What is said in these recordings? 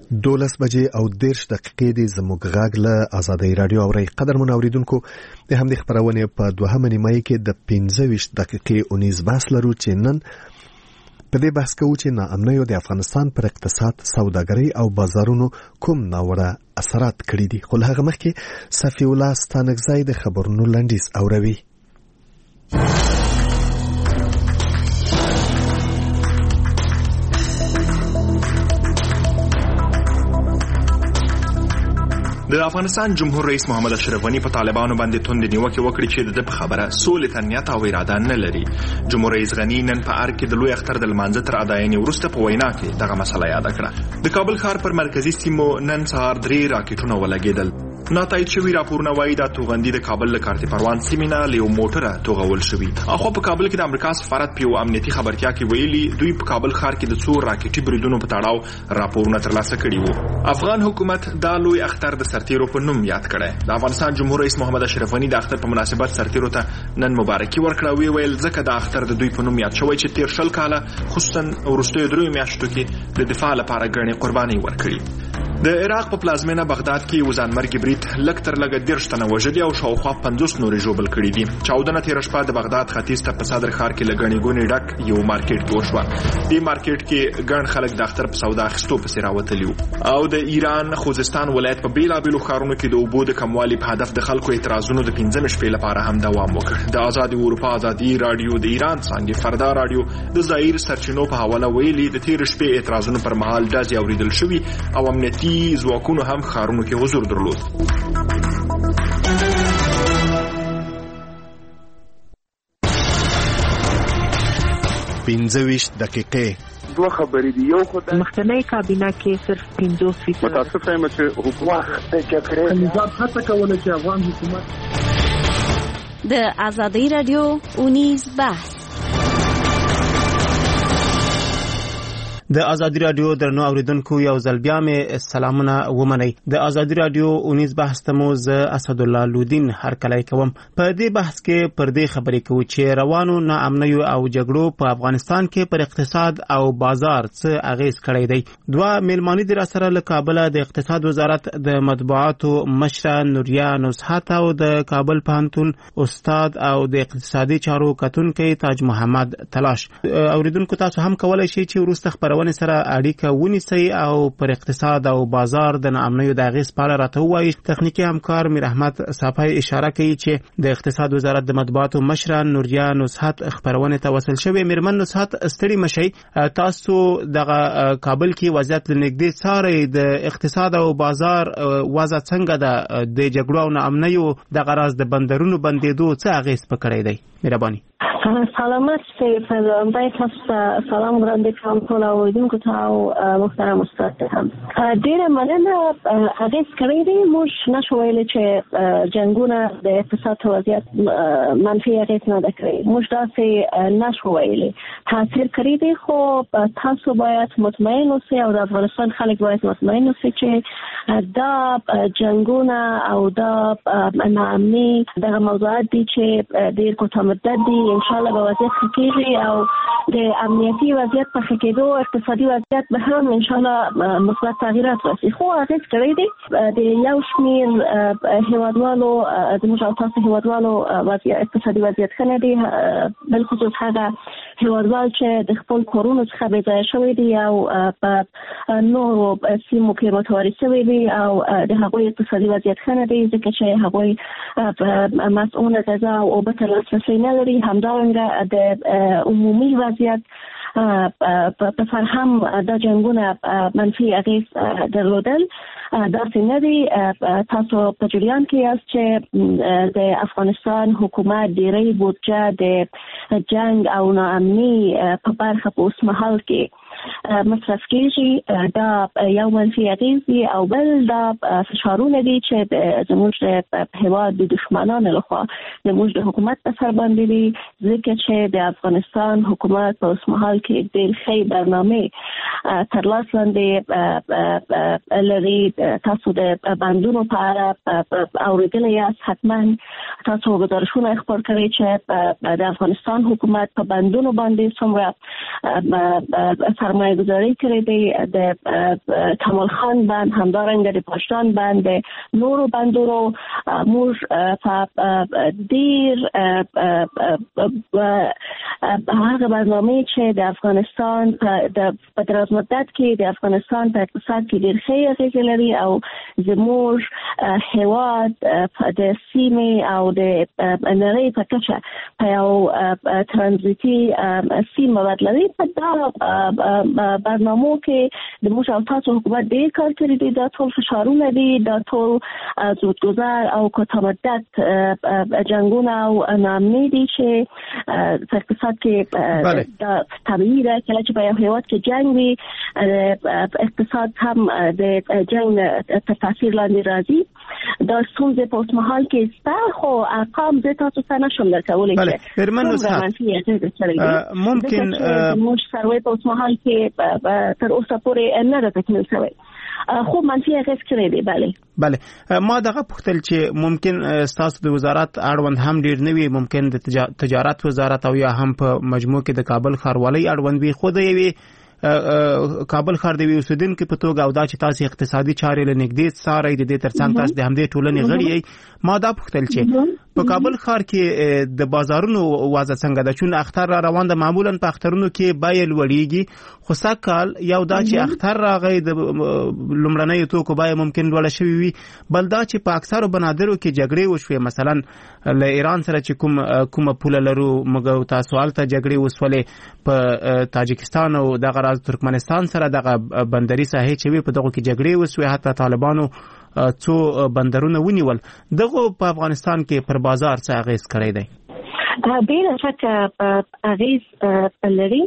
12 بجې او 10 دقیقې د زموږ غږ له آزادۍ رادیو اوري. قدرمن اوریدونکو، د همدې خبرونه په دوهمه نیمه کې د 15 دقیقې اونیز بحث لرو چې نن په دې بحث کوو چې ناامنیو د افغانستان پر اقتصاد، سوداګرۍ او بازارونو کوم ناوړه اثرات کړي دي. خو هغه مخکې صفی الله ستانکزی د خبرونو لنډیز اوروي. د افغانستان جمهور رئیس محمد اشرف غنی په طالبانو باندې توند نیوکه وکړي چې د خبره سولې ته نیت او اراده نه لري. جمهور رئیس غنی نن په ار کې د لوی اختر د لمانځه تر اداینې وروسته په وینا کې دغه مسله یاد کړه. د کابل ښار پر مرکزی سیمو نن سهار 3 راکټونه ولګېدل. ناتایید شوی راپورونه وایي دا توغندي د کابل له کارتي پروان سیمینه له یو موټره توغول شوی. اخو په کابل کې د امریکا سفارت په امنیتي خبرتیا کې ویلي دوی په کابل ښار کې د څو راکټي بریدونو په تړاو راپورونه ترلاسه کړي وو. افغان حکومت دا لوی اختر د سرتیرو په نوم یاد کړي. د افغانستان جمهور رئیس محمد اشرف غنی د اختر په مناسبت سرتیرو ته نن مبارکي ورکړه. ویل ځکه د اختر د دوی په نوم یاد شوی چې تیر شل کاله خصوصا وروستیو 3 میاشتو کې د دفاع لپاره ګڼې قرباني ورکړي. د عراق په پلازمینه بغداد کې وزانمرګ برید لږ تر لږه 10 تنه وژلي او شاوخوا 50 نورې ژوبل کړي دي. چاودنه تیر شپه د بغداد ختیځ ته په صدر ښار کې لګڼې ګونې ډک یو مارکیټ جوړ شو. دې مارکیټ کې ګڼ خلک د اختر په سودا اخیستو پسې راوتلي او د ایران خوزستان ولایت په بیلابیلو ښارونو کې د اوبو د کموالي په هدف د خلکو اعتراضونو د 15 شپې لپاره هم دوام وکړ. د آزادي اروپا آزادي رادیو د ایران څنګه فردا رادیو د ظاهر سرچینو په حواله ویلي د تیر شپې اعتراضونو پر مهال ډزې اوریدل شوې او امنیتي ځواکونو هم ښارونو کې حضور درلود. 15 دقیقې دوه خبرې دي. یو خدای مخکنی کابینه کې صرف 50% متاسفه یم چې حکومت جګړه نظام هڅه کوله چې افغان حکومت د آزادۍ رادیو اونیز بحث. د آزادی رادیو درنو اوریدونکو یو ځل بیا مې سلامونه ومنئ. د آزادی رادیو اونیز بحث ته مو زه اسد الله لودین هرکلی کوم. په دې بحث کې پر دې خبرې کوو چې روانو ناامنیو او جګړو په افغانستان کې پر اقتصاد او بازار څه اغیز کړی دی. دوه میلمانه دي را سره له کابل د اقتصاد وزارت د مطبوعاتو مشره نوریا نصحت او د کابل پوهنتون استاد او د اقتصادي چارو کتونکي تاج محمد تلاش. اوریدونکو تاسو هم کولای شئ چې وروسته خبرونه سره اړیکه ونیسئ او پر اقتصاد او بازار د ناامنیو د اغیز په اړه راته ووایئ. تخنیکی همکار میر احمد صافی اشاره کوي چې د اقتصاد وزارت د مطبوعاتو مشره نوریا نصحت خبرونه ته وصل شوی. میرمن نصحت ستړي مشئ، تاسو دغه کابل کې وضعیت لنږدې څارئ. د اقتصاد او بازار وضع څنګه ده؟ د جګړو او ناامنیو د غراض د بندرونو بندېدو څه اغیز پکړی دی؟ مهرباني. سلامت باید سلام وړاندې کوم ټول اوریدونکو ته او محترم استاد ته هم. ډېره مننه. اغیز کړی دی. موږ نشو ویلی چې جنګونه د اقتصاد وضعیت منفي اغیز نه ده کړی. موږ داسې نشو ویلی. تاثیر کړی دی، خو تاسو باید مطمئن اوسئ او د افغانستان خلک باید مطمئن اوسئ چې دا جنګونه او دا ناامني دغه موضوعات دي چې ډېر کوتاه مدت دي. ان شاء الله به وضعیت ښه کېږي او د امنیتي وضعیت په ښه کېدو اقتصادي وضعیت به هم ان شاء الله مثبت تغییرات راسي. خو اغیز کړی دی. د یو شمېر هیوادوالو زموږ او تاسو هیوادوالو اقتصادي وضعیت ښه نه دی، بالخصوص هغه هیوادوال چې د خپل کورونو څخه بې ځایه شوي دي او په نورو سیمو کې متواري شوي دي او د هغوی اقتصادي وضعیت ښه نه دی ځکه چې هغوی مسؤونه غذا او اوبه ته لاسرسی نه لري. همدارنګه د عمومي وضعیت په سر هم دا جنګونه منفي اغیز درلودل. داسې نه دی. تاسو په جریان کې یاست چې د افغانستان حکومت ډېری بودجه د جنگ او ناامني په برخه په اوسمهال کې مصرف کېږي. دا یو منفي اغیز دی او بل دا فشارونه دي چې زموږ د هېواد د دښمنانو لخوا زموږ د حکومت په سر باندې دي ځکه چې د افغانستان حکومت په اوسمهال کې ډېر ښې برنامې تر لاس لاندې لري. تاسو د بندونو په اړه اورېدلی یاست. حتما تاسو ګزارشونه خپور کړئ چې د افغانستان حکومت په بندونو باندې څومره سرمایه گذاری کړې دی د کمال خان بند، همدارنګه د پاشتان بند، د نورو بندونو موږ په ډیر هغه برنامه چې د افغانستان په دراز مدت کې د افغانستان په اقتصاد کې ډیر ښه اغیز لري او زموږ هیواد د سیمې او د نړۍ په کچه په یو ترانزیتي سیمه بدلوي. په دا برنامه کې د موږ او تاسو حکومت ډیر کار کړی دی. دا ټول فشارونه دي، دا ټول زودگذر او کوتاه جنگونه او ناامني دي چې په اقتصاد کې دا طبیعي ده. کله چې په یو هیواد کې جنگ وي اقتصاد هم د جنگ تر تاثیر لاندې راځي. دا ستونزې په اوس مهال کې ستا خو ارقام زه تاسو ته نشم درکولی چې ممکن موږ سروې په اوس مهال کې تر اوسه پورې نه ده تکمیل شوی، خو منفي اغیز کړی دی. بله ما دغه پوښتل چې ممکن ستاسو د وزارت اړوند هم ډیر نه وي، ممکن د تجارت وزارت او یا هم په مجموع کې د کابل ښاروالۍ اړوند وي، خو د یوې کابل ښار د اوسیدونکو په توګه او دا چې تاسو اقتصادي چارې له نږدې څارئ، د دې ترڅنګ تاسو د همدې ټولنې غړي یې. ما دا پوښتل چې په کابل ښار کې د بازارونو وضع څنګه ده؟ چون اختر را روان ده، معمولا په اخترونو کې بیې لوړیږي، خو سږکال یو دا چې اختر راغی د لومړنیو توکو بیې ممکن لوړه شوې وي، بل دا چې په اکثرو بنادرو کې جګړې وشوې، مثلا له ایران سره چې کومه پوله لرو موږ تاسو هلته جګړې وسولې، په تاجکستان او دغه راز ترکمنستان سره دغه بندري ساحې چې وي په دغو کې جګړې وسوې، حتی طالبانو څو بندرونه ونیول. دغه په افغانستان کې پر بازار څه اغیز کړی دی؟ بلا شک اغیز لري.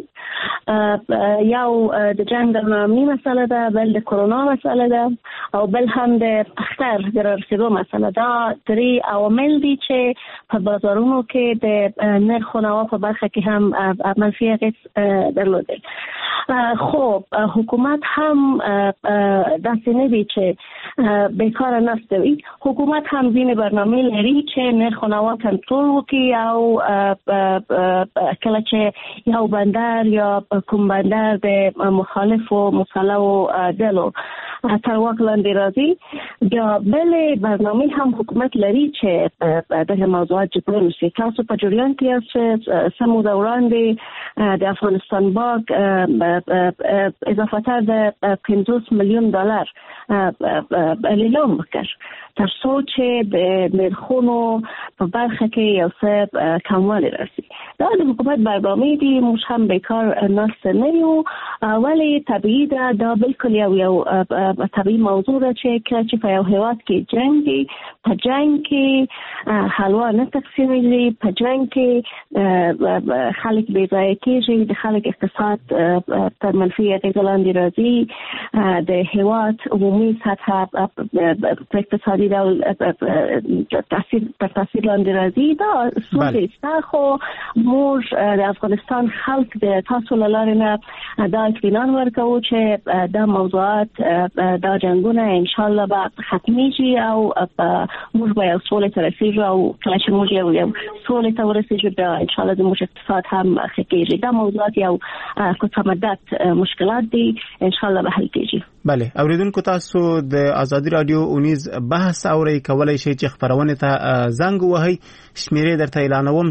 یو د جنگ درنامي مسله ده، بل د کرونا مسله ده او بل هم د اختر د رسیدو مسله ده. درې عوامل دي چې په بازارونو کې د نرخ و نوا په برخه کې هم منفي اغیز درلوده. خب حکومت هم داسې نه دی چې بیکاره نسته وي. حکومت هم ځینې برنامه لري چې نرخ و نوا کنټرول وکړي او کله چې یو بندر یا کوم بندر د مخالف و مسلح ډلو تر واک لاندې راځي، بیا بل برنامه هم حکومت لري چې دغه موضوعات جبران وشي. تاسو په جریان کې یاست چې څه موده وړاندې د افغانستان بانک اضافه د $50 میلیون اعلان وکړ تر څو چې د نرخونو په برخه کې یو څه کموالی راسي. دا د حکومت برنامه دي، موږ هم بیکار ناسته نه یو، ولی طبیعي ده. دا بالکل یو طبیعي موضوع ده چې په یو هیواد کې جنگ دی، په جنگ کې حلوا نه تقسیمیږي، په جنگ کې خلک بې ځایه کېږي، د خلک اقتصاد تر منفي اغیز لاندې راځي، د هیواد عمومي سطح په اقتصادي ډول تر تاثیر لاندې راځي. دا ستونزې شته، خو موږ د افغانستان خلک د تاسو له لارې نه دا اطمینان ورکوو چې دا موضوعات دا جنګونه انشاءالله به ختمیږي او موږ به یو سولې ته رسیږو او کله چې موږ یو سولې ته ورسیږو بیا انشاءالله زموږ اقتصاد هم ښه کېږي. دا موضوعات یو کوتاه مدت مشکلات دي، انشاءالله به حل کېږي. بله اوریدونکو، تاسو د آزادي رادیو اونیز بحث اورئ، کولی شئ چې خبرونه ته زنګ ووهئ. شمیرې درته اعلانوم: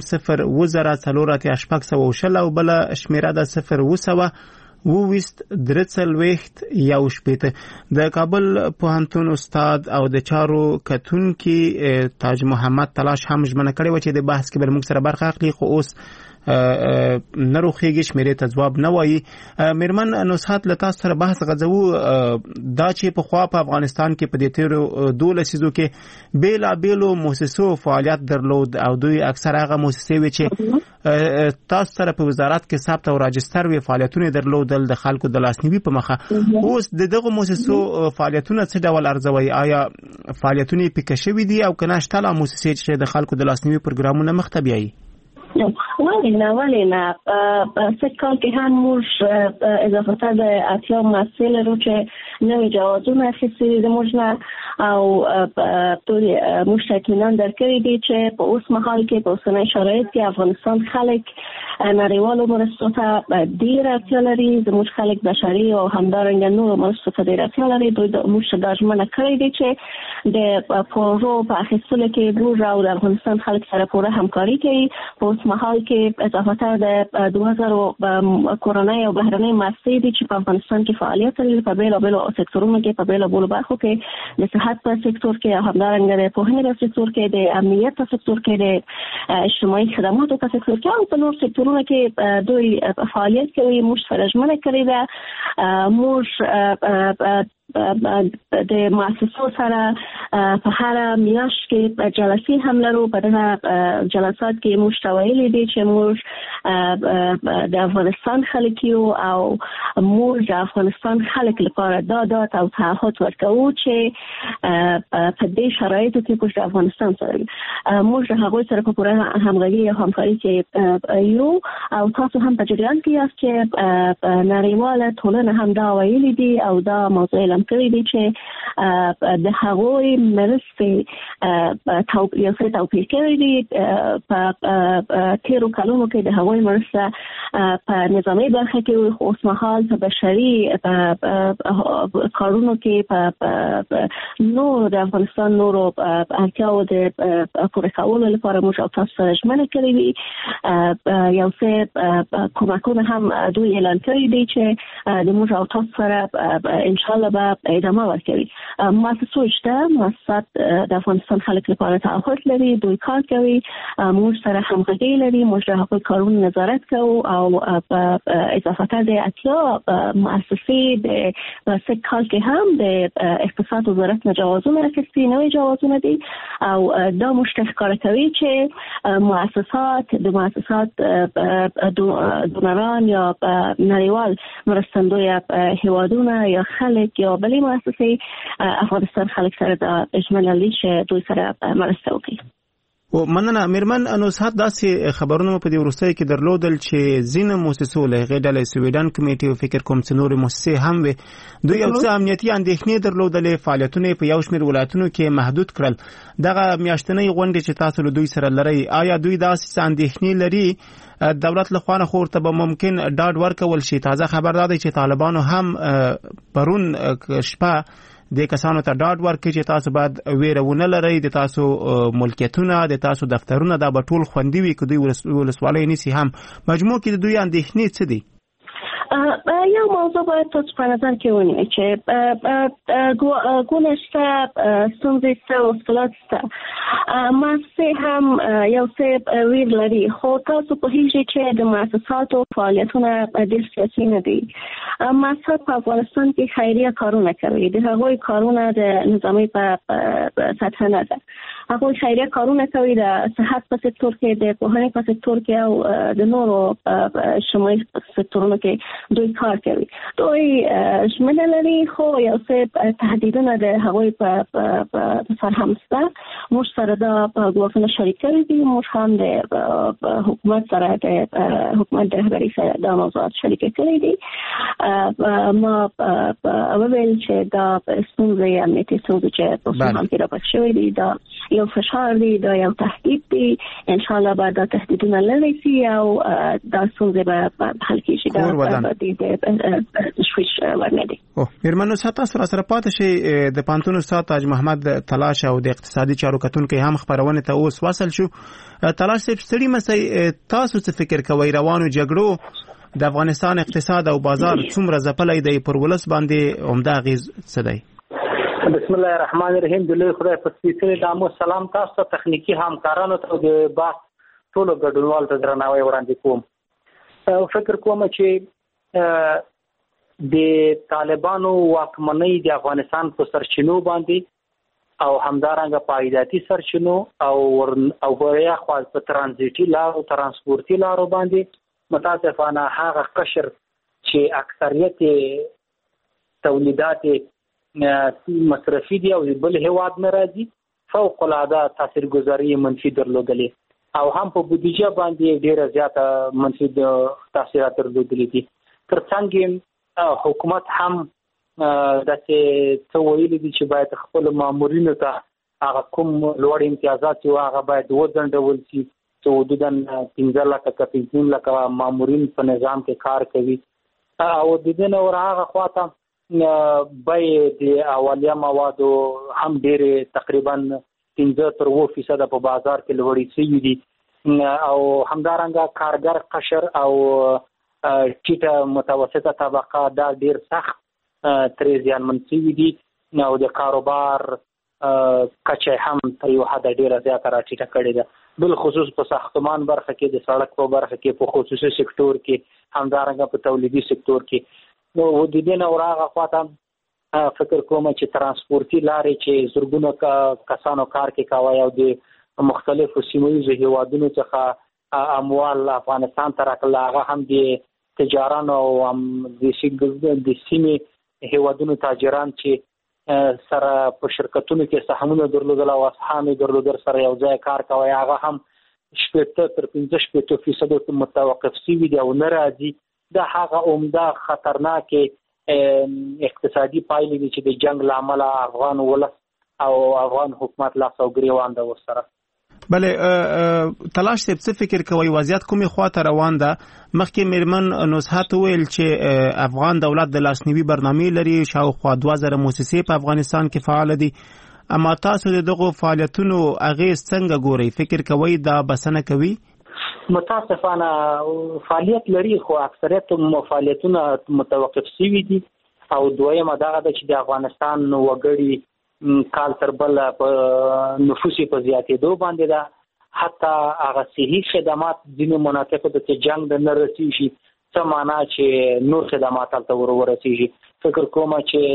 0204800 او بل شمیره ده 02023 د کابل پوهنتون استاد او د چارو کتونکي تاج محمد تلاش هم ژمنه کړې و چې د بحث کې به موږ سره برخه اخلي، خو اوس نروخیږي شمیرې ته ځواب نه وایي. میرمن نصحت له تاسو سره بحث غځو دا چې په خوا په افغانستان کې په دې تیرو 12 لسیزو کې بیلابیلو مؤسسو فعالیت درلود او دوی اکثر هغه مؤسسې وي چې تاسو سره په وزارت کې ثبت او راجستر وي فعالیتونه درلودل د خلکو د لاسنیوي په مخه. اوس دغه مؤسسو فعالیتونه څه ډول ارزوي؟ آیا فعالیتونه پکې شوي دي او کنه شته لا مؤسسې چې د خلکو د لاسنیوي پروګرامونه مخ ته بیاي؟ ولی نه سه کال که هم موش اضافه د اتیا مسئله رو چه نوی جوازون اخیستی موشنه او موش تکنان در کردی چه با اوس محال که با سنه شرایط که افغانستان خلق نریوال و مرستوتا دیر اتیا لری موش خلق بشری و همدارنگ نور مرستوتا دیر اتیا لری موش داجمانه کردی چه ده پورو با اخیستوله که بور رو در افغانستان خلق سر پوره همکاری که با محال که اضافه در 2000 کرونا و بحرانی مسیدی چې په افغانستان کې فعالیت لري په بیلابیلو سکتورونو کې په بیلابیلو برخو کې د صحت په سکتور کې همدارنګه د پوهنې په سکتور کې د امنیت په سکتور کې د اجتماعي خدماتو په سکتور کې او په نور سکتورونو کې دوی فعالیت کوي موږ فرجمنه کړی ده موږ د مؤسسو سره په هر میاشت کې جلسې هم لرو په دغه جلسات کې موږ تویلې دي چې موږ د افغانستان خلک یو او موږ د افغانستان خلک لپاره دادات او تعهد ورکوو چې په دې شرایطو کې موږ د افغانستان سره موږ د هغوی سره په پوره همغږي او همکاري کې یو او تاسو هم په جریان کې یاست چې نړیواله ټولنه هم دا ویلي دي او دا موضوع کړی دی چې د هغوی مرستې توپیر کړی دي په تیرو کلونو کې د هغوی مرسته په نظامي برخه کې خو اوس مهال په بشري کارونو کې په نور د افغانستان نورو اړتیاو د پوره کولو لپاره موږ تاسو سره ژمنه کړې دي یو څه کومکونه هم دوی اعلان کړی دي چې د موږ تاسو سره ان شاء الله به ادامه ورکوي مؤسسو شته مؤسسات د افغانستان خلک لپاره تعهد لري دوی کار کوي موږ سره همغږي لري موږ د هغوی کارونو نظارت کوو او په اضافه د اتیا مؤسسې د سه کال کې هم د اقتصاد وزارت نه جوازونه اخیستي نوي جوازونه دي او دا موږ ښکاره کوي چې مؤسسات دونران یا نړیوال مرستندوی هیوادونه یا خلک یا بلې مؤسسې افغانستان خلک سره د ژمنه لري چې دوی سره مرسته وکړي و مننه میرمن انوسات داسې خبرونه په دې وروستۍ کې درلودل چې ځینې مؤسسو له غېډلې سویډن کمیټې او فکر کوم چې نور مؤسسې هم وي دوی یو څه امنیتي اندېښنې درلودلې فعالیتونه په یو شمېر ولایتونو کې محدود کړل دغه میاشتنۍ غونډې چې تاسو له دوی سره لرئ آیا دوی داسې اندېښنې لري دولت له خوا نه خو ورته به ممکن ډاډ ورکول شي تازه خبر دا دی چې طالبانو هم پرون شپه د کسانو ته ډاډ ورکړي چې تاسو باید ویرونه لرئ د تاسو ملکیتونه د تاسو دفترونه دا به ټول خوندي وي که دوی ولسوالۍ نیسي هم مجموع کې د دوی اندېښنې څه دي یو موضوع باید تاسو په نظر کې ونیئ چې ګونه شته ستونزې شته او مشکلات شته مؤسسې هم یو څه ویر لري خو تاسو پوهیږئ چې د مؤسساتو فعالیتونه ډېر سیاسي نه دي مؤسسات په افغانستان کې خیریه کارونه کوي د هغوی کارونه د نظامي په سطح نه ده هغوی خیریه کارونه کوي د صحت په سکتور کې د پوهنې په سکتور کې او د نورو اجتماعي سکتورونو کې دوی کار کوي دوی ژمنه لري خو یو څه تهدیدونه د هغوی په سر هم شته موږ سره دا په ګواښونه شریک کړي دي موږ هم د حکومت سره د حکومت د رهبرۍ سره دا موضوعات شریک کړي دي ما وویل چې دا ستونزې امنیتي ستونزې چې په هم کې راپات شوي دي دا یو فشار دی دا یو تهدید دی ان شاء الله بعد دا تهدیدونه لري سي او دا ستونزې به حل کیږي دا د شويش ورندي میرمن ساته سره پاتې شي د پانتون استاد تاج محمد تلاش او د اقتصادي چارو کتونکو هم خبرونه ته اوس وصل شو تلاش سړي مسي تاسو څه فکر کوئ روانو جګړو د افغانستان اقتصاد او بازار څومره ځپلې دی پر ولس باندې عمده غیز څه دی بسم الله الرحمن الرحیم د لوی خدای په سپیڅلي نامو سلام تاسو ته تخنیکی همکارانو ته د باس ټولو ګډونوالو ته درناوی وړاندې کوم فکر کوم چې د طالبانو واکمنۍ د افغانستان په سرچینو باندې او همدارنګه پایداتي سرچینو او وریا خو په ترانزیتي لارو ترانسپورتي لارو باندې متاسفانه هغه قشر چې اکثریت تولیدات مصرفي دي او بل هواد نه راځي فوق العاده تاثیرګذاري منفي درلودلې او هم په بودیجه باندې ډیره زیاته منفي تاثیرات درلودلي دي. ترڅنګ حکومت هم داسې څه ویلي دي چې باید خپل مامورینو ته هغه کوم لوړ امتیازات چې هغه باید وځنډول شي، چې حدوداً 15 لکه که 15 لکه مامورین په نظام کې کار کوي. او د دې نه ور هغه خواته بیې د اولیه موادو هم ډېرې تقریبا 15-20% په بازار کې لوړې شوي دي، او همدارنګه کارګر قشر او ټیټه متوسطه طبقه دا ډېر سخت ترې زیانمن شوي دي، او د کاروبار کچه هم تر یو حده ډېره زیاته راټیټه کړې ده، بالخصوص په ساختمان برخه کې، د سړک په برخه کې، په خصوصي سکتور کې، همدارنګه په تولیدي سکتور کې. نو د دې نه ور هغه خواته فکر کوم چې ترانسپورتي لارې چې زرګونه کسانو کار کې کوي او د مختلفو سیمه‌ییزو هیوادونو څخه اموال افغانستان ته راکړل، هغه هم د تجارانو او د سیمې هیوادونو تاجران چې سره په شرکتونو کې سهمونه درلودل او اسهام درلودل سره یو ځای کار کوي، هغه هم 15% متوقف شوي دي او نه راځي. دا هغه عمده خطرناکې اقتصادي پایلې دي چې د جنگ لامل افغان ولس او افغان حکومت لاس او ګریوان ده ورسره. بله تلاش صاحب څه فکر کوي وضعیت کومې خواته روان ده؟ مخکې میرمن نصحت وویل چې افغان دولت د لاسنیوي برنامې لري، شاوخوا 2000 مؤسسې په افغانستان کې فعال دي، اما تاسو د دغو فعالیتونو اغیز څنګه ګورئ؟ فکر کوي دا بسنه کوي؟ متاسفانه فعالیت لري، خو اکثریت فعالیتونه متوقف شوي دي. او دویمه دغه ده چې د افغانستان وګړي کال تر بل په نفوس په زیاتېدو باندې ده، حتی هغه صحي خدمات ځینې مناطقو ته چې جنګ د نه رسېږي، څه معنا چې نور خدمات هلته ورسېږي. فکر کوم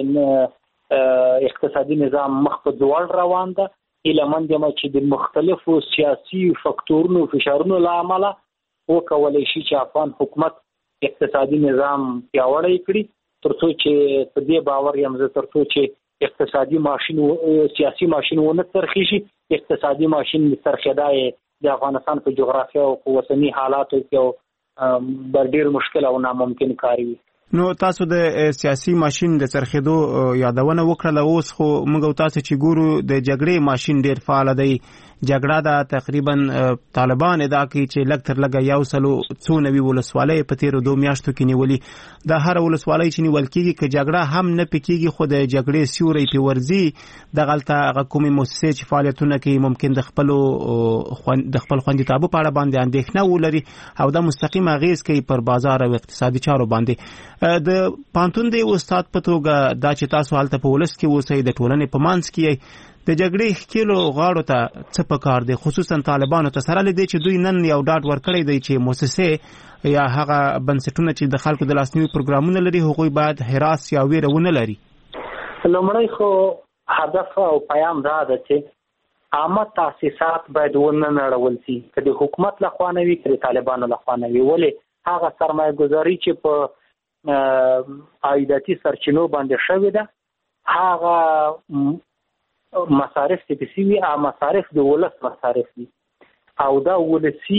چې اقتصادي نظام مخ په دوړ روان ده، ایلمن دمه چې د مختلفو سیاسي فکتورونو فشارونو له امله وکولای شي چې افغان حکومت اقتصادي نظام پیاوړی کړي، ترڅو چې په دې باور یم زه ترڅو چې اقتصادي ماشین سیاسي ماشین ونه ترخیږي، اقتصادي ماشین ترخیدای د افغانستان په جغرافیه او اوسنی حالاتو کې ډېر مشکل او ناممکن کار وي. نو تاسو د سیاسي ماشین د څرخېدو یادونه وکړه، اوس خو موږ تاسو چې ګورو د جګړې ماشین ډېر فعال دی. جګړه دا تقریبا طالبان ادعا کوي چې لږ تر لږه 190 ولسوالۍ په تیرو 2 میاشتو کې نیولي. دا هر ولسوالۍ چې نیول کېږي که جګړه هم نه پکېږي، خو د جګړې سیوری پې ورځي، دغلته هغه کومې مؤسسې چې فعالیتونه کوي ممکن د خپل خوندیتابه په اړه باندې اندېښنه ولري او دا مستقیم اغیز کوي پر بازار او اقتصادي چارو باندې. د پانتون د استاد په توګه دا چې تاسو هلته په ولس کې اوسئ، د ټولنې په منځ کې د جګړې ښکېلو غاړو ته څه پکار دی، خصوصا طالبانو ته، سره له دې چې دوی نن یو ډاډ ورکړی دی چې مؤسسې یا هغه بنسټونه چې د خلکو د لاسنیوي پروګرامونه لري هغوی باید هراس یا ویره ونه لري؟ لومړی خو هدف او پیام دا ده چې عامه تاسیسات باید ونه نړول شي، که د حکومت لخوا نه وي که د طالبانو لخوا نه وي. ولې هغه سرمایه ګذاري چې په عایداتي سرچینو باندې شوې ده، هغه مصارف چې بسوي مصارف د ولس مصارف دي، او دا ولسی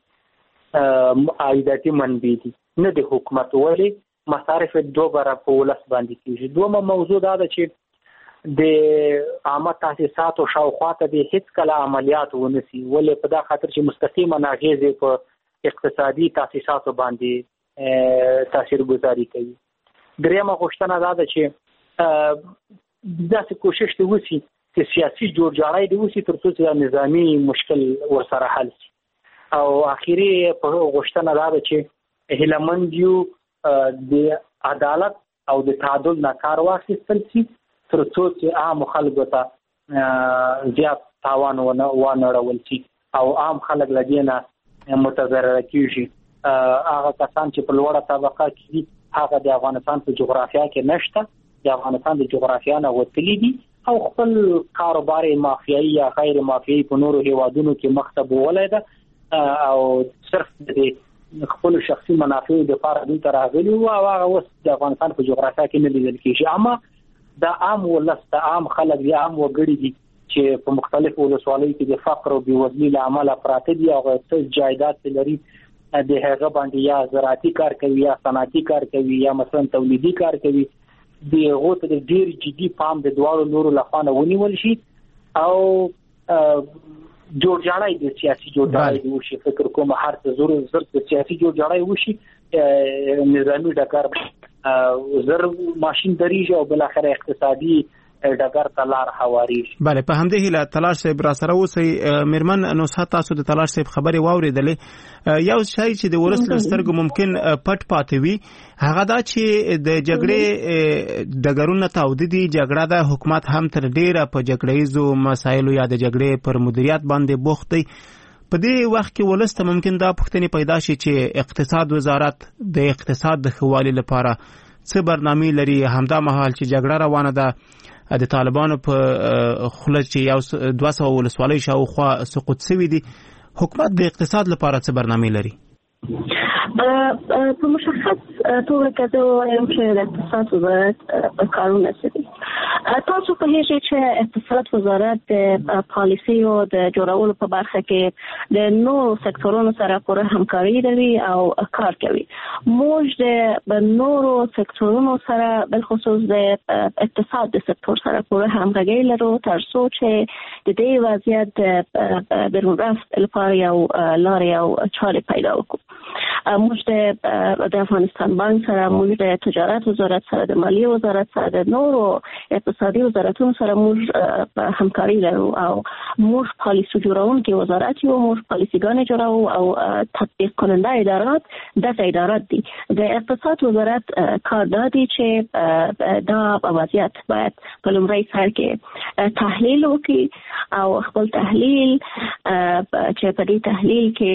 عایداتي منبع دي، نه د حکومت. ولې مصارف دوه برابر په ولس باندې کیږي. دومره موضوع دا ده چې د عامه تاسیساتو شاوخواته د هیڅ کله عملیات ونسی، ولې په دا خاطر چې مستقیما اغیزې په اقتصادي تاسیساتو باندې تاثیرګذاري کوي. دریمه غوښتنه دا ده چې داسې کوشش دی وسی چې سیاسي جوړجاړی دی وسی ترڅو چې نظامی مشکل ورسره حل شي. او اخیری غوښتنه دا ده چې هیلمند یو د عدالت او د تعادل نه کار واخیستل شي ترڅو چې عام خلکو ته زیات تاوان ونه اړول شي او عام خلک له دې نه متضرر کیږي. هغه کسان چې په لوړه طبقه کې دي هغه د افغانستان په جغرافیه کې نشته، د افغانستان د جغرافیه نه وتلي دي او خپل کاروبار مافیایي یا غیر مافیایي په نورو هیوادونو کې مخته بولی ده او صرف د خپل شخصي منافعو لپاره دلته راغلي وو او هغه اوس د افغانستان په جغرافیه کې نه لیدل کېږي. اما د عام ولس د عام خلک د عام وګړي دي چې په مختلفو ولسوالیو کې د فقر او بېوزلۍ له امله پراته دي او څه جایداد لري د هغه باندې یا زراعتي کار کوي یا صنعتي کار کوي یا مثلا تولیدي کار کوي دغه ته ډیر جدي پام د دوه لورو لخوا ونیول شي او جوړجاړی د سیاسي جوړجاړی وشي فکر کوم هر څه ضرورت د سیاسي جوړجاړی وشي نظامی ډګر زر ماشيندري او بل اخر اقتصادي ډګر تلار حواري. بله په همدې هیله تلاش صاحب را سره اوسئ. میرمن نصحه تاسو د تلاش صاحب خبرې واورېدلې. یو شی چې د ولس له سترګو ممکن پټ پاتې وي هغه دا چې د جګړې ډګرونه تاوده دي. جګړه د حکومت هم تر ډیره په جګړهیزو مسایلو یا د جګړې پر مدیریت باندې بوخت دی. په دې وخت کې ولس ته ممکن دا پوښتنې پیدا شي چې اقتصاد وزارت د اقتصاد د ښه والي لپاره څه برنامې لري. همدا مهال چې جګړه روانه ده د طالبانو په خوله چې یو 200 ولسوالۍ شاوخوا سقوط شوي دي، حکومت د اقتصاد لپاره څه برنامې لري؟ په مشخص توګه که زه ووایم چې د اقتصاد وزارت کارونه څه دي. تاسو پوهیږئ چې اقتصاد وزارت د پالیسیو د جوړولو په برخه کې د نورو سکتورونو سره پوره همکاري لري او کار کوي. موږ د نورو سکتورونو سره بالخصوص د اقتصاد د سکتور سره پوره همغږي لرو تر څو چې د دې وضعیت بیرون رفت لپاره یو لارې او چارې پیدا وکړو. موږ د افغانستان بانک سره، موږ د تجارت وزارت سره، د مالیې وزارت سره، د نورو اقتصادي وزارتونو سره موږ همکاري لرو او موږ پالیسي جوړونکي وزارت یو، موږ پالیسیګانې جوړو او تطبیق کننده ادارات دغه ادارات دي. د اقتصاد وزارت کار دادی چې دا وضعیت باید په لومړي سر کې تحلیل وکړي او خپل تحلیل چې په دې تحلیل کې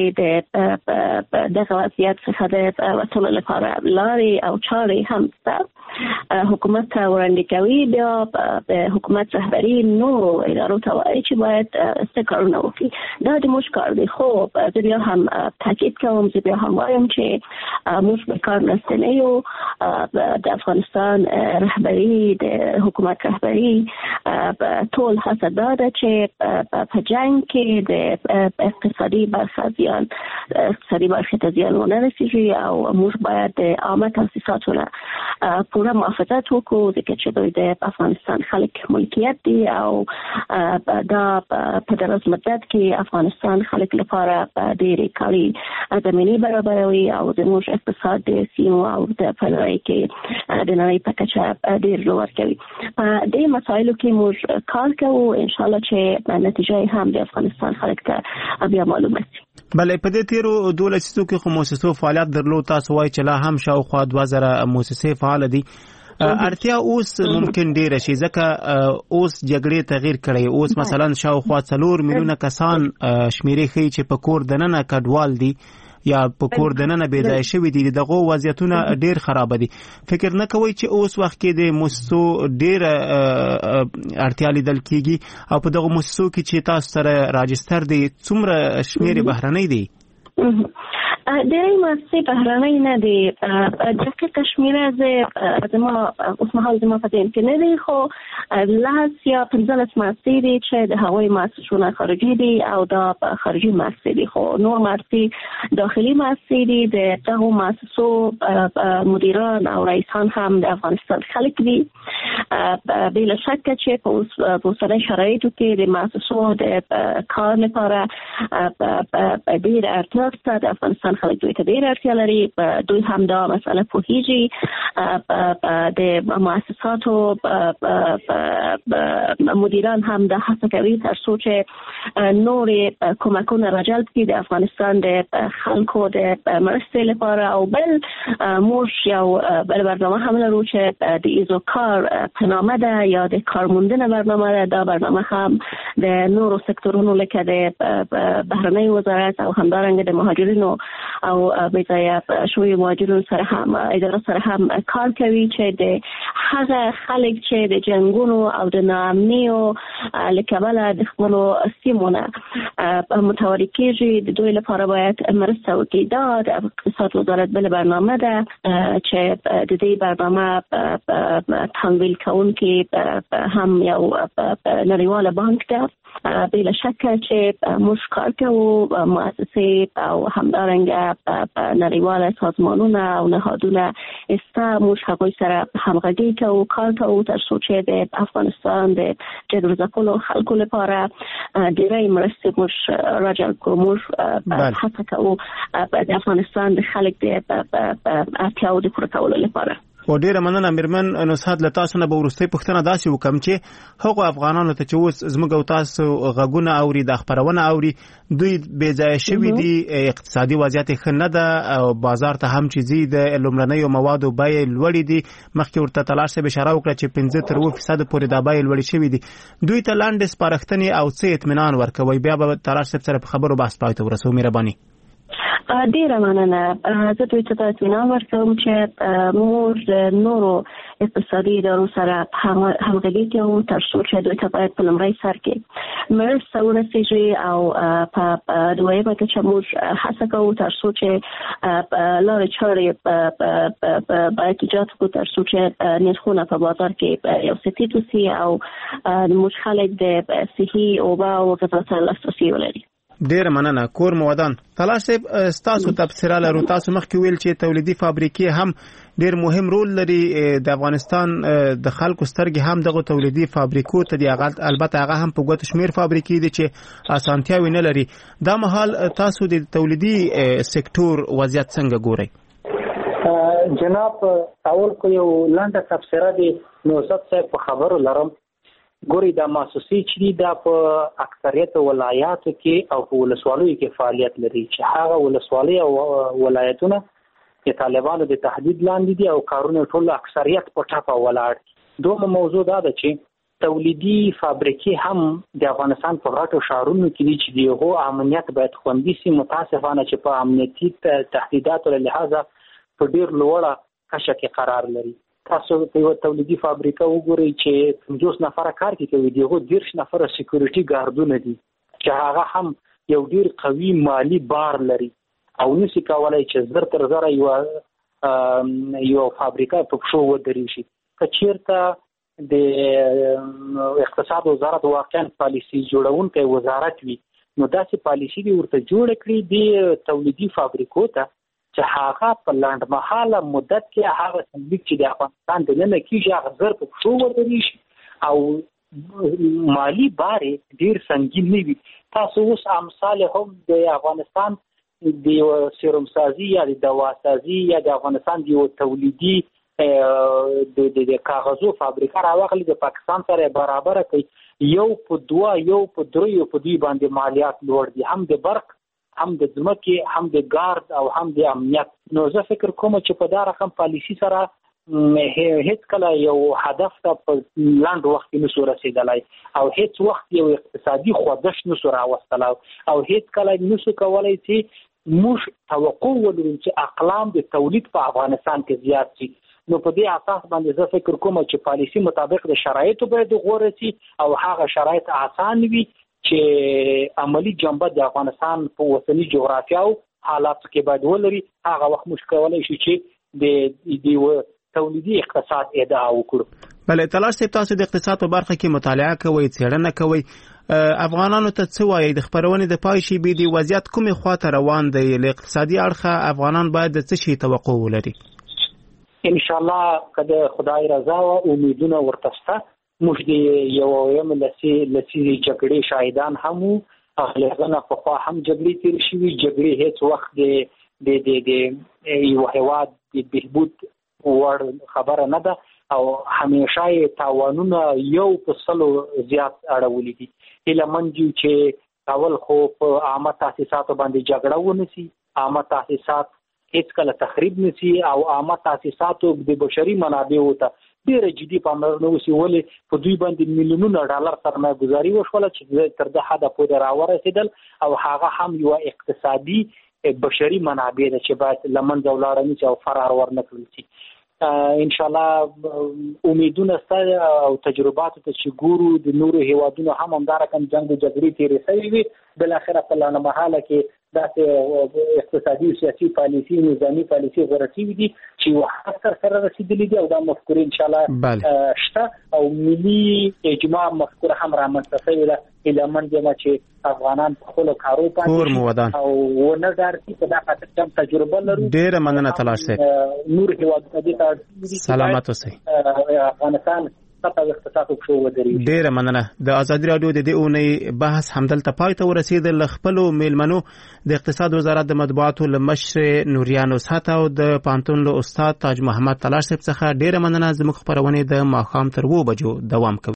د وضعیت څخه د وصول لپاره لارې او چارې هم شته. حکومت ته وړاندې کوي، بیا د حکومت رهبري نورو ادارو ته وایي چې باید څه کارونه وکړي. دا د موږ کار دی. خو زه بیا هم تاکید کوم، زه بیا هم وایم چې موږ به کار نسته نه یو. د افغانستان رهبري، د حکومت رهبري ټول هڅه دا ده چې په جنګ کې د اقتصادي برخه ته زیان ونه رسیږي او موږ باید د عامه تاسیساتو نه پوره محافظت وکړو، ځکه چې دوی د افغانستان خلک ملکیت دي او دا په دراز مدت کې افغانستان خلک لپاره ډېرې کاري زمینې برابروي او زموږ اقتصاد د سیمو او د نړۍ کې د نړۍ په کچه ډېر لوړ کوي. په دې مسایلو کې موږ کار کوو، انشاءالله چې نتیجه هم د افغانستان خلک ته بیا معلومه شي. بله په دې تیرو 12 لسیزو کې خو مؤسسو فعالیت درلود. تاسو وایي چې لا هم شاوخوا 2000 مؤسسې فعال دي. اړتیا اوس ممکن ډیره شي ځکه اوس جګړې تغییر کړي. اوس مثلا شاوخوا 4 میلیونه کسان شمیرې ښیي چې په کور دننه کډوال دي یا په کور دننه بې ځای شوي دي. دغه وضعیتونه ډیر خراب دي. فکر نه کوئ چې اوس وخت کې د مؤسسو ډیره اړتیا لیدل کیږي او په دغه مؤسسو کې چې تاسو سره راجستر دي څومره شمیر بهرنۍ دي؟ ډېرې مؤسسې بهرنۍ نه دي. دقیقه شمېره زما اوس مهال زما په ذهن کې نه دي، خو 10 یا 15 مؤسسې دي چې د هغوی مؤسسونه خارجي دي او دا خارجي مؤسسې دي. خو نور مؤسسې داخلي مؤسسې دي. د دغو مؤسسو مدیران او رئیسان هم د افغانستان خلک دي. بلا شک چې په اوسنۍ شرایطو کې د مؤسسو د کار لپاره ډېر اړتیا شته. د افغانستان خلک دوی ته ډېر اړتیا لري. دوی هم دا مسله پوهیږي. د مؤسساتو مدیران هم دا هڅه کوي تر څو چې نورې کمکونه راجلب کړي د افغانستان د خلکو د مرستې لپاره. او بل موږ یو بل برنامه هم لرو چې د ایزوکار په نامه ده یا د کارموندنه برنامه ده. دا برنامه هم د نورو سکتورونو لکه د بهرنۍ وزارت او همدارنګه د مهاجرینو او بې ځایه شویو مهاجرینو سره هم اداره سره هم کار کوي چې د هغه خلک چې د جنگونو او د ناامنیو لکبله د خپلو سیمونه متوارکیږي، د دوی لپاره باید مرسته وکړي. دا د اقتصاد وزارت بل برنامه ده چې د دې برنامه تمویل کوونکې هم یو نړیواله بانک ده. بلا شک چې موږ کار کوو، مؤسسې او همدارنګه نړیواله سازمانونه او نهادونه استا موږ هغوی سره همغږي کوو، کار کوو تر څو چې د افغانستان د جګړو ځپلو خلکو لپاره ډېرې مرستې موږ راجلب کړو. موږ هڅه کوو د افغانستان د خلک د اړتیاوو د پوره کولو لپاره. و ډیره مننه میرمن نصحت له تاسو نه. به وروستۍ پوښتنه داسې وکم چې هغو افغانانو ته چې اوس زموږ او تاسو غږونه اوري، د خبرونه اوري، دوی بې ځایه شوي دي، اقتصادي وضعیت ښه نه ده او بازار ته هم چې ځي د لومړنیو موادو بیې لوړې دي. مخکې ورته تلاش صاحب اشاره وکړه چې 5 تر 7% پورې دا بیې لوړې شوي دي. دوی ته لاندې سپارښتنې او څه اطمینان ورکوي؟ بیا به تلاش صاحب سره په خبرو بحث پای ته ورسوو. مهرباني. ډیره مننه. زه دوی ته اطمینان ورکوم چې موږ د نورو اقتصادي ادارو سره همغږي کوو تر څو چې دوی ته باید په لومړي سر کې مرسته ورسیږي او په دویمه کې چې موږ هڅه کوو تر څو چې لارې چارې باید ایجاد کړو تر څو چې نرخونه په بازار کې یو څه ټیټ وسي او موږ خلک د صحي اوبه او غذا ته لاسرسي ولري. ډیر مننه. کور مودان تلاش صاحب تاسو تبصره لرو. تاسو مخکې ویل چې تولیدي فابریکې هم ډیر مهم رول لري. د افغانستان د خلکو سترګې هم دغه تولیدي فابریکو ته دی. البته هغه هم په ګوت شمیر فابریکې دي چې اسانتیاوي نه لري. دا مهال تاسو د تولیدي سکتور وضعیت څنګه ګورئ؟ جناب اول کو یو لاندې تبصره دی نو زه په خبرو لرم. ګوري دا مؤسسې چې دا په اکثریت ولایاتو کې او په ولسوالیو کې فعالیت لري چې هغه ولسوالۍ او ولایتونه د طالبانو د تهدید لاندې دي او کارونه ټول اکثریت په ټاپه ولاړ. دومره موضوع دا ده چې تولیدي فابریکې هم د افغانستان په غټو ښارونو کې دي چې دغه امنیت باید خوندي سي. متاسفانه چې په امنیتي تهدیداتو له لحاظه په ډیر لوړه کچه کې قرار لري. تاسو په یو تولیدي فابریکه وګورئ چې 50 نفره کار کوي، دغه 10 نفره سکیورټي ګاردونه دي چې هغه هم یو ډیر قوي مالی بار لري او نشي کولای چې زر تر زر یو فابریکه په پښو ودرې شي. کچیرته د اقتصاد وزارت واقعا پالیسی جوړونکي وزارت وي نو داسې پالیسی دی ورته جوړ کړی دی تولیدي فابریکو ته چې هغه په لاند مهاله مدت کې هغه څنګه چې د افغانستان د نن کې هغه زر په شو ورته شي او مالی بار ډیر سنگین نه وي. تاسو اوس امثال هم د افغانستان د سیروم سازي یا د دوا سازي یا د افغانستان د تولیدي د کاغذو فابریکه راوغلي د پاکستان سره برابر کوي. یو په 2 یو په 3 یو په 2 باندې مالیات لوړ دي، هم د برق هم د ځمکې هم د ګارد او هم د امنیت. نو زه فکر کوم چې په دا رقم پالیسی سره هیڅ کله یو هدف ته په لاند وخت نشو رسیدلای او هیڅ وخت یو اقتصادي خوځښت نشو راوستلای او هیڅ کله نشو کولای چې موږ توقع ولرو چې اقلام د تولید په افغانستان کې زیات شي. نو په دې اساس باندې زه فکر کوم چې پالیسی مطابق د شرایطو باید غوړه شي او هغه شرایط آسان وي چې عملی جنبه د افغانستان په وطني جغرافیه او حالات کې باید ولري. هغه وخت موږ کولای شو چې د تولیدي اقتصاد ادعا وکړو. بله تلاش صاحب تاسو د اقتصاد په برخه کې مطالعه کوئ، څېړنه کوئ. افغانانو ته څه وایي؟ د خبرونې د پای شي به د وضعیت کومې خواته روان دی؟ له اقتصادي اړخه افغانان باید د څه شي توقع ولري؟ ان شاء الله که خدای رضا او امیدونه ورته شته. موږ د یو لسی جګړې شاهدان هم او لغنه په خوا هم جګړې تیر شوي. جګړې هیڅ وخت د یو هیواد د بهبود وړ خبره نه ده او همیشه تاوانونه یو په سلو زیات اړولې دي. هله منځو چې اول خو په عامه تاسیساتو باندې جګړه ونسی، عامه تاسیسات هیڅ کله تخریب نسی او عامه تاسیساتو د بشري منابعو ته ډېر جدي پاملرنه وشي. ولې په دوی باندې میلیونونه ډالر سرمایه گذاري وشوله چې تر د حده پورې راورسېدل او هغه هم یو اقتصادي بشري منابع ده چې باید لمنځه ولاړه نشي او فرار ورنکړل شي. ان شاء الله امیدونه ستاسو او تجرباتو ته چې ګورو د نورو هیوادونو هم همدارکم جنگ او جګړې تیرې شوې وي بل اخره په لانه محاله کې داسې اقتصادي او سیاسي پالیسي نظامي پالیسي غوړتي دي چې وحاصل سره رسیدلې دي او دا مفکورې ان شاء الله شته او ملي اجماع مفکوره هم رامنځته شوې ده ایلمن دې چې افغانان په خپل کارو پاتې او ونه دارتي په دا خاطر چې تجربه لرو ډېر مننه تلاش سي نور هیوادونه دي سلامات اوسئ افغانستان ډیره مننه د ازادي رادیو د دې اونۍ بحث همدلته پای ته ورسېد ل خپل میلمنو د اقتصاد وزارت د مطبوعاتو لمشر نوریان وسات او د پانتون له استاد تاج محمد تلاش صاحب څخه ډیره مننه زموږ خبرونه د ماخام تر 2 بجو دوام کوي